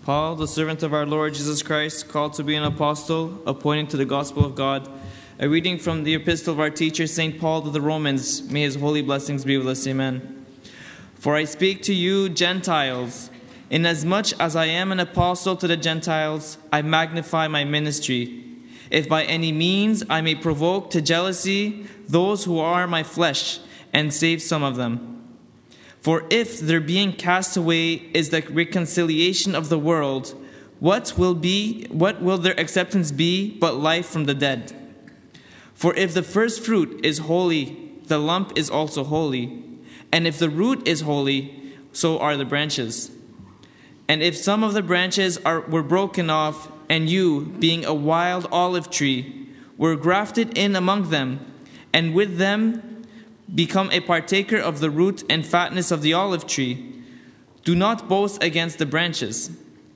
Paul, the servant of our Lord Jesus Christ, called to be an apostle, appointed to the gospel of God. A reading from the epistle of our teacher, St. Paul to the Romans. May his holy blessings be with us. Amen. For I speak to you, Gentiles. Inasmuch as I am an apostle to the Gentiles, I magnify my ministry. If by any means I may provoke to jealousy those who are my flesh, and save some of them. For if their being cast away is the reconciliation of the world, what will their acceptance be but life from the dead? For if the first fruit is holy, the lump is also holy. And if the root is holy, so are the branches. And if some of the branches were broken off, and you, being a wild olive tree, were grafted in among them, and with them become a partaker of the root and fatness of the olive tree, do not boast against the branches.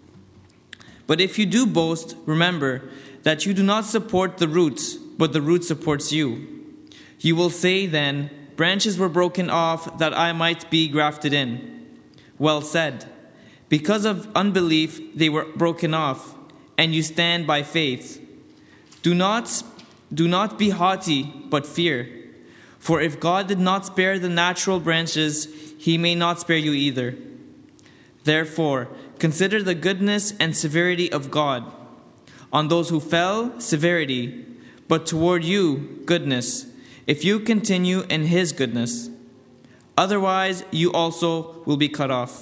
But if you do boast, remember that you do not support the roots, but the root supports you. You will say then, branches were broken off that I might be grafted in. Well said. Because of unbelief they were broken off, and you stand by faith. Do not be haughty, but fear. For if God did not spare the natural branches, he may not spare you either. Therefore, consider the goodness and severity of God. On those who fell, severity, but toward you, goodness, if you continue in his goodness. Otherwise, you also will be cut off.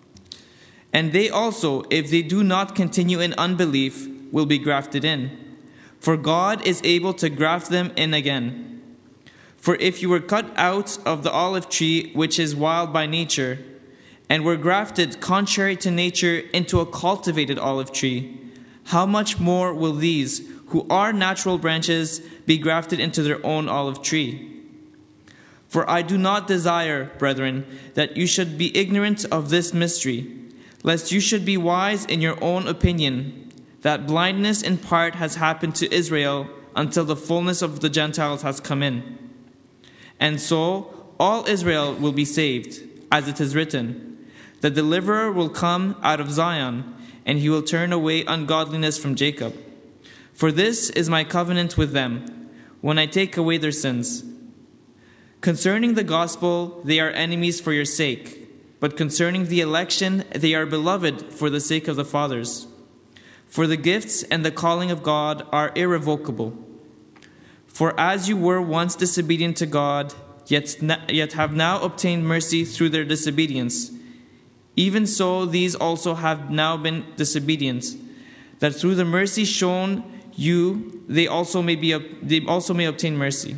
And they also, if they do not continue in unbelief, will be grafted in. For God is able to graft them in again. For if you were cut out of the olive tree, which is wild by nature, and were grafted contrary to nature into a cultivated olive tree, how much more will these, who are natural branches, be grafted into their own olive tree? For I do not desire, brethren, that you should be ignorant of this mystery, lest you should be wise in your own opinion, that blindness in part has happened to Israel until the fullness of the Gentiles has come in. And so all Israel will be saved, as it is written, the deliverer will come out of Zion, and he will turn away ungodliness from Jacob. For this is my covenant with them, when I take away their sins. Concerning the gospel, they are enemies for your sake, but concerning the election, they are beloved for the sake of the fathers. For the gifts and the calling of God are irrevocable. For as you were once disobedient to God, yet have now obtained mercy through their disobedience, even so these also have now been disobedient, that through the mercy shown you, they also may obtain mercy.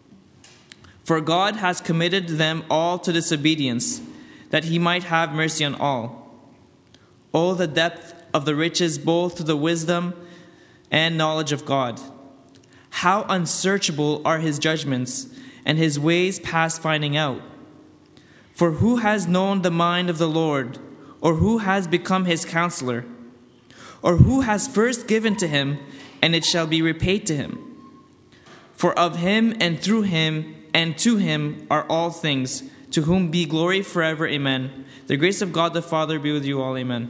For God has committed them all to disobedience, that he might have mercy on all. Oh, the depth of the riches, both to the wisdom and knowledge of God! How unsearchable are his judgments, and his ways past finding out. For who has known the mind of the Lord, or who has become his counselor? Or who has first given to him, and it shall be repaid to him? For of him, and through him, and to him are all things, to whom be glory forever. Amen. The grace of God the Father be with you all. Amen.